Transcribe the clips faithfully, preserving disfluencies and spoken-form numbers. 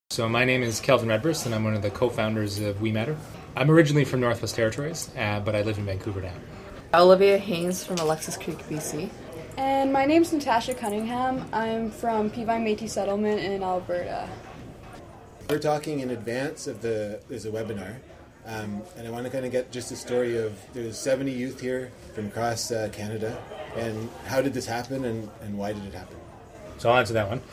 So my name is Kelvin Redburst, and I'm one of the co-founders of We Matter. I'm originally from Northwest Territories, uh, but I live in Vancouver now. Olivia Haynes from Alexis Creek, B C. And my name's Natasha Cunningham. I'm from Peavine Métis Settlement in Alberta. We're talking in advance of the, there's a webinar, um, and I want to kind of get just a story of, there's seventy youth here from across uh, Canada, and how did this happen, and, and why did it happen? So I'll answer that one.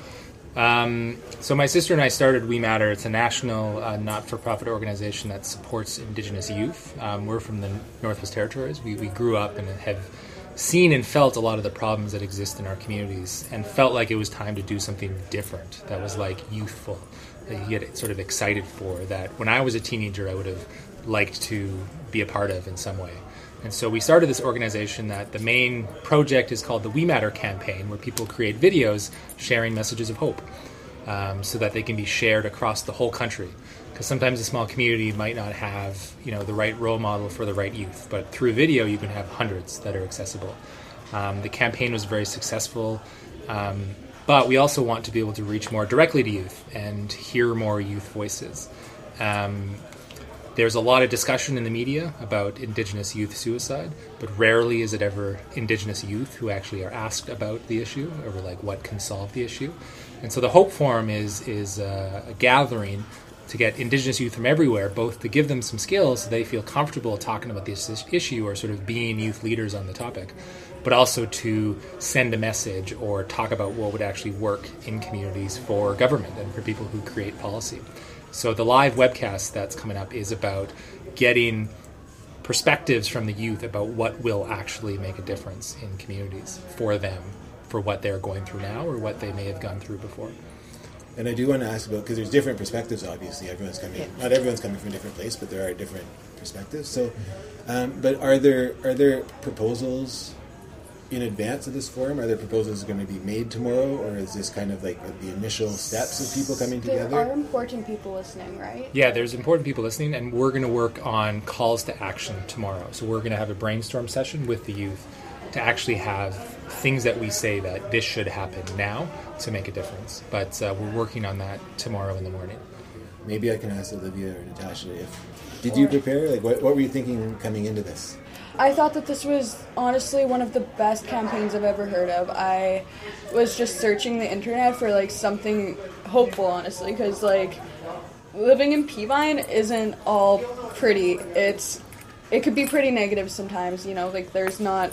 Um, so my sister and I started We Matter. It's a national uh, not-for-profit organization that supports Indigenous youth. Um, we're from the Northwest Territories. We, we grew up and have seen and felt a lot of the problems that exist in our communities, and felt like it was time to do something different that was like youthful, that you get sort of excited for, that when I was a teenager I would have liked to be a part of in some way. And so we started this organization that the main project is called the We Matter campaign, where people create videos sharing messages of hope um, so that they can be shared across the whole country. Because sometimes a small community might not have, you know, the right role model for the right youth, but through video you can have hundreds that are accessible. Um, the campaign was very successful, um, but we also want to be able to reach more directly to youth and hear more youth voices. Um, There's a lot of discussion in the media about Indigenous youth suicide, but rarely is it ever Indigenous youth who actually are asked about the issue, or like what can solve the issue. And so the Hope Forum is is a, a gathering to get Indigenous youth from everywhere, both to give them some skills so they feel comfortable talking about this issue or sort of being youth leaders on the topic, but also to send a message or talk about what would actually work in communities for government and for people who create policy. So the live webcast that's coming up is about getting perspectives from the youth about what will actually make a difference in communities for them, for what they're going through now or what they may have gone through before. And I do want to ask about, because there's different perspectives, obviously. Everyone's coming, yeah. Not everyone's coming from a different place, but there are different perspectives. So, um, but are there are there proposals in advance of this forum? Are there proposals going to be made tomorrow, or is this kind of like the initial steps of people coming together? There are important people listening, right? Yeah, there's important people listening, and we're going to work on calls to action tomorrow. So we're going to have a brainstorm session with the youth to actually have things that we say that this should happen now to make a difference. But uh, we're working on that tomorrow in the morning. Maybe I can ask Olivia or Natasha, if did you prepare? Like, what, what were you thinking coming into this? I thought that this was honestly one of the best campaigns I've ever heard of. I was just searching the internet for like something hopeful, honestly, because like living in Peavine isn't all pretty. It's it could be pretty negative sometimes, you know, like there's not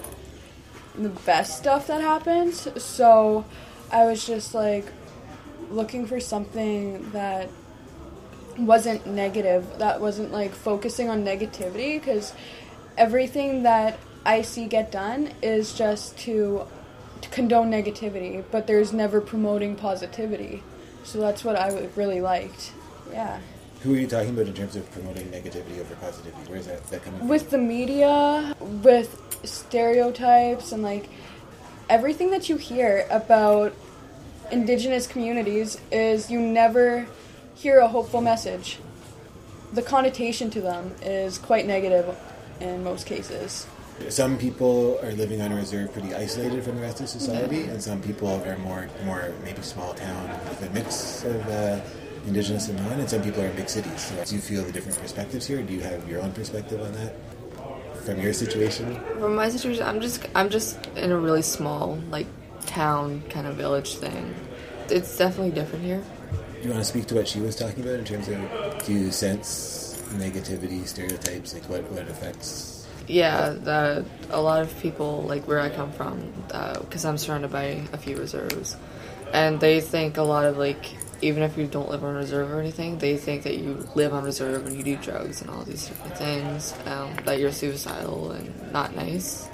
the best stuff that happens. So I was just like looking for something that wasn't negative, that wasn't like focusing on negativity, because everything that I see get done is just to, to condone negativity, but there's never promoting positivity. So that's what I really liked. Yeah. Who are you talking about in terms of promoting negativity over positivity? Where is that, that coming from? With the media, with stereotypes, and like everything that you hear about Indigenous communities is you never hear a hopeful message. The connotation to them is quite negative in most cases. Some people are living on a reserve pretty isolated from the rest of society, mm-hmm. and some people are more, more maybe small town with a mix of uh, Indigenous and non, and some people are in big cities. So do you feel the different perspectives here? Do you have your own perspective on that from your situation? From my situation, I'm just I'm just in a really small, like, town kind of village thing. It's definitely different here. Do you want to speak to what she was talking about in terms of, do you sense negativity, stereotypes, like what, what affects? Yeah, the, a lot of people, like where I come from, because uh, I'm surrounded by a few reserves, and they think a lot of, like, even if you don't live on reserve or anything, they think that you live on reserve and you do drugs and all these different things, um, that you're suicidal and not nice,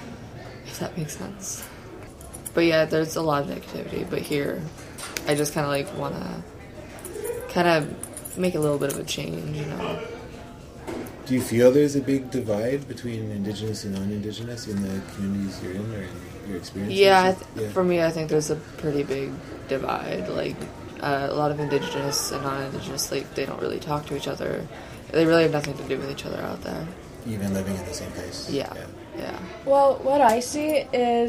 if that makes sense. But yeah, there's a lot of negativity, but here, I just kind of, like, want to kind of make a little bit of a change, you know. Do you feel there's a big divide between Indigenous and non-Indigenous in the communities you're in, or in your experience? Yeah, I th- yeah, for me, I think there's a pretty big divide. Like, uh, a lot of Indigenous and non-Indigenous, like, they don't really talk to each other. They really have nothing to do with each other out there. Even living in the same place? Yeah, yeah. yeah. Well, what I see is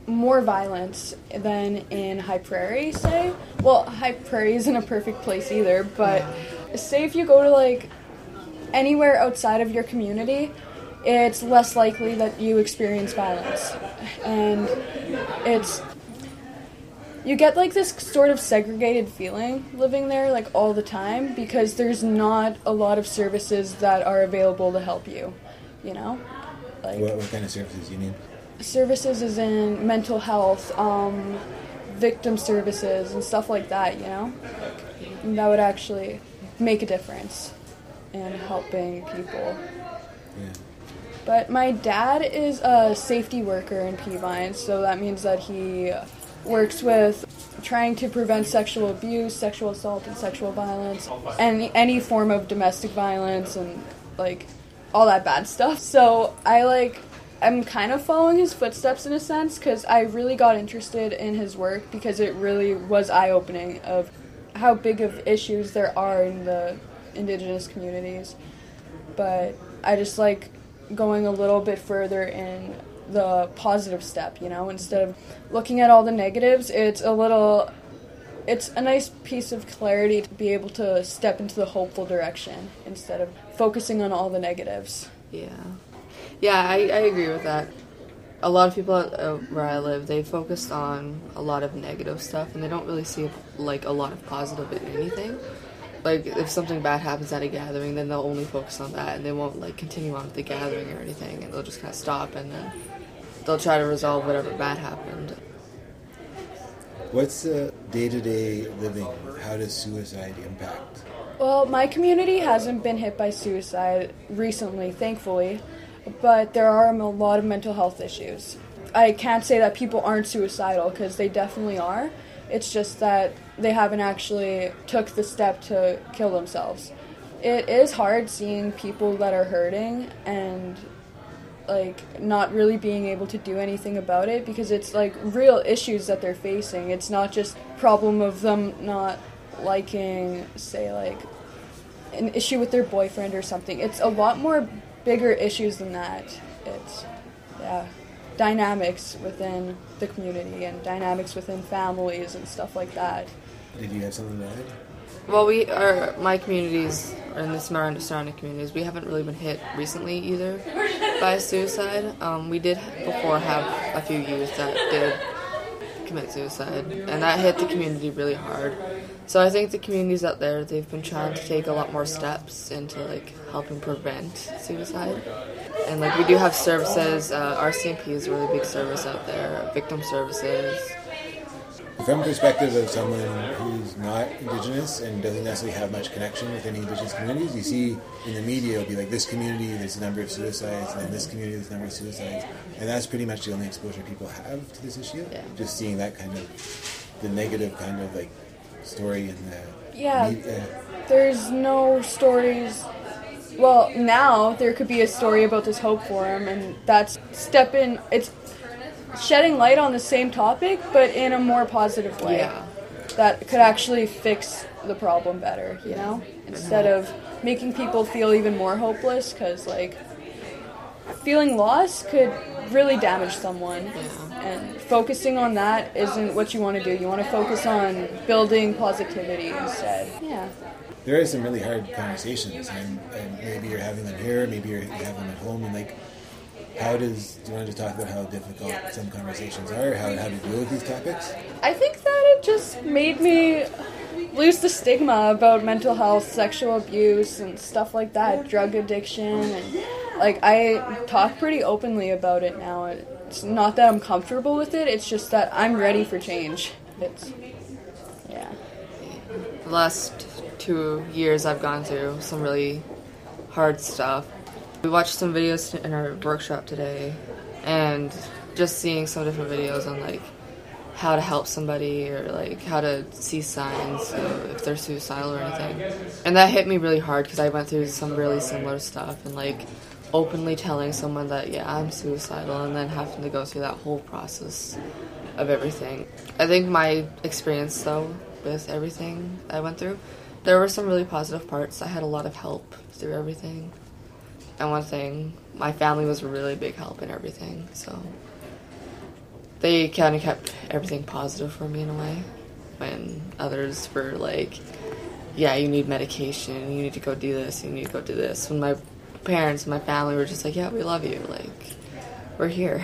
more violence than in High Prairie, say. Well, High Prairie isn't a perfect place either, but say if you go to like anywhere outside of your community, it's less likely that you experience violence. And it's, you get like this sort of segregated feeling living there like all the time because there's not a lot of services that are available to help you, you know? Like, What, what kind of services do you mean? services is in mental health, um, victim services, and stuff like that, you know? Like, that would actually make a difference in helping people. Yeah. But my dad is a safety worker in Peavine, so that means that he works with trying to prevent sexual abuse, sexual assault, and sexual violence, and any form of domestic violence and, like, all that bad stuff. So I, like, I'm kind of following his footsteps in a sense, because I really got interested in his work because it really was eye-opening of how big of issues there are in the Indigenous communities. But I just like going a little bit further in the positive step, you know, instead of looking at all the negatives, it's a little, it's a nice piece of clarity to be able to step into the hopeful direction instead of focusing on all the negatives. Yeah. Yeah, I, I agree with that. A lot of people uh, where I live, they focus on a lot of negative stuff, and they don't really see, like, a lot of positive in anything. Like, if something bad happens at a gathering, then they'll only focus on that, and they won't, like, continue on with the gathering or anything, and they'll just kind of stop, and then they'll try to resolve whatever bad happened. What's the day-to-day living? How does suicide impact? Well, my community hasn't been hit by suicide recently, thankfully, but there are a lot of mental health issues. I can't say that people aren't suicidal, because they definitely are. It's just that they haven't actually took the step to kill themselves. It is hard seeing people that are hurting and, like, not really being able to do anything about it, because it's, like, real issues that they're facing. It's not just problem of them not liking, say, like, an issue with their boyfriend or something. It's a lot more bigger issues than that. It's, yeah, dynamics within the community and dynamics within families and stuff like that. Did you have something to add? Well, we are, my communities, and the surrounding communities, we haven't really been hit recently either by suicide. Um, we did before have a few youth that did commit suicide, and that hit the community really hard. So I think the communities out there, they've been trying to take a lot more steps into, like, helping prevent suicide. And, like, we do have services. Uh, R C M P is a really big service out there, victim services. From the perspective of someone who's not Indigenous and doesn't necessarily have much connection with any Indigenous communities, you see in the media it'll be like, this community, there's a number of suicides, and then this community, there's a number of suicides. And that's pretty much the only exposure people have to this issue. Yeah. Just seeing that kind of, the negative kind of, like, story in the Yeah, media. there's no stories. Well, now there could be a story about this Hope Forum, and that's step in, it's shedding light on the same topic, but in a more positive way. Yeah. That could actually fix the problem better, you know? Instead of making people feel even more hopeless, because, like, feeling lost could really damage someone. Yeah. And focusing on that isn't what you want to do. You want to focus on building positivity instead. Yeah. There are some really hard conversations, and, and maybe you're having them here, maybe you're, you have them at home, and, like, how does, do you want to talk about how difficult some conversations are, how, how to deal with these topics? I think that it just made me lose the stigma about mental health, sexual abuse, and stuff like that, drug addiction, and, like, I talk pretty openly about it now. It's not that I'm comfortable with it, it's just that I'm ready for change. It's, yeah. The last two years I've gone through some really hard stuff. We watched some videos in our workshop today, and just seeing some different videos on, like, how to help somebody or, like, how to see signs of if they're suicidal or anything. And that hit me really hard because I went through some really similar stuff, and, like, openly telling someone that, yeah, I'm suicidal, and then having to go through that whole process of everything. I think my experience, though, with everything I went through, there were some really positive parts. I had a lot of help through everything. And one thing, my family was a really big help in everything, so they kind of kept everything positive for me in a way, when others were like, yeah, you need medication, you need to go do this, you need to go do this. When my parents, my family were just like, yeah, we love you, like, we're here.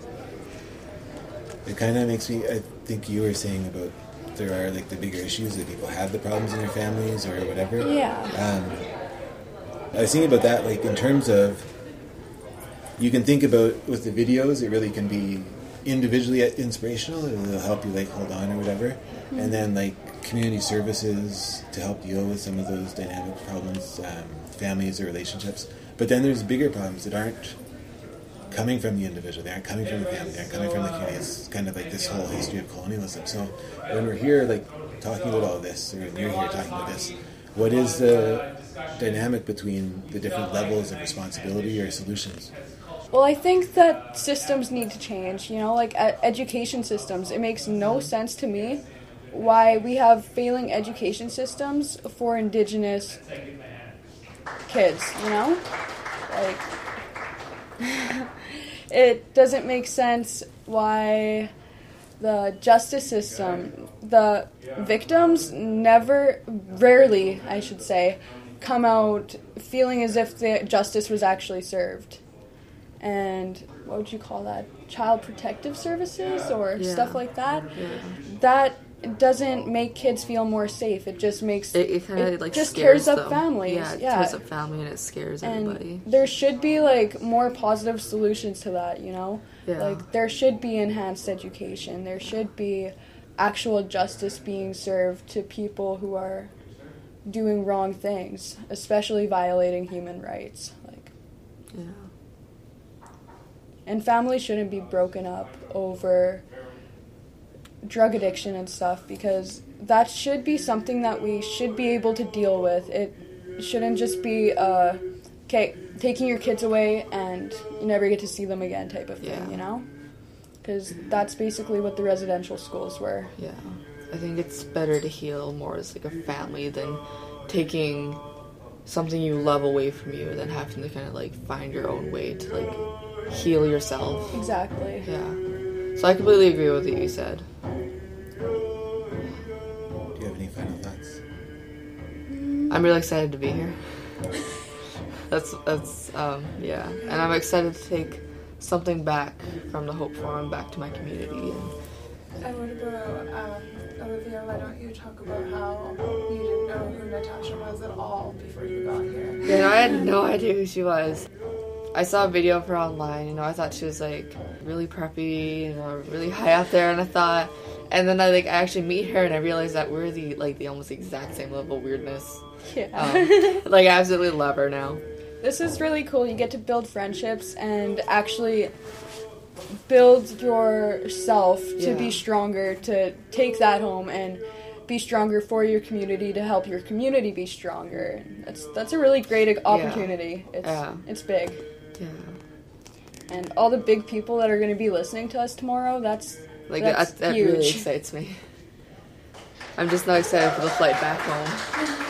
It kind of makes me, I think you were saying about there are like the bigger issues that people have the problems in their families or whatever. Yeah. Um, I was thinking about that, like in terms of, you can think about with the videos, it really can be individually inspirational. It'll help you like hold on or whatever. Mm-hmm. And then like community services to help deal with some of those dynamic problems, um, families or relationships. But then there's bigger problems that aren't coming from the individual. They aren't coming from the family. They aren't coming from the community. It's kind of like this whole history of colonialism. So when we're here like talking about all this, or when you're here talking about this, what is the dynamic between the different levels of responsibility or solutions? Well, I think that systems need to change, you know, like uh, education systems. It makes no sense to me why we have failing education systems for Indigenous kids, you know? Like, it doesn't make sense why the justice system, the victims never, rarely, I should say, come out feeling as if the justice was actually served. And what would you call that? Child protective services or yeah. stuff like that. Yeah. That doesn't make kids feel more safe. It just makes it, it kind of like just scares tears up them. families. Yeah, it yeah. tears up family and it scares and everybody. There should be like more positive solutions to that. You know, yeah. like there should be enhanced education. There should be actual justice being served to people who are doing wrong things, especially violating human rights. Like, yeah. And families shouldn't be broken up over drug addiction and stuff, because that should be something that we should be able to deal with. It shouldn't just be, uh, okay, taking your kids away and you never get to see them again type of thing, yeah. you know? Because that's basically what the residential schools were. Yeah. I think it's better to heal more as like a family than taking something you love away from you, than having to kind of like find your own way to like heal yourself. Exactly. Yeah. So I completely agree with what you said. Do you have any final thoughts? I'm really excited to be here. That's, that's, um, yeah. And I'm excited to take something back from the Hope Forum back to my community. And what about, um, Olivia, why don't you talk about how you didn't know who Natasha was at all before you got here? Yeah, no, I had no idea who she was. I saw a video of her online, you know, I thought she was, like, really preppy, you know, really high up there, and I thought, and then I, like, I actually meet her, and I realized that we're the, like, the almost exact same level of weirdness. Yeah. Um, like, I absolutely love her now. This is really cool. You get to build friendships and actually build yourself to Yeah. be stronger, to take that home and be stronger for your community, to help your community be stronger. That's that's a really great opportunity. Yeah. It's Yeah. it's big. Yeah. And all the big people that are going to be listening to us tomorrow, that's Like, that's that, that huge. really excites me. I'm just not excited for the flight back home.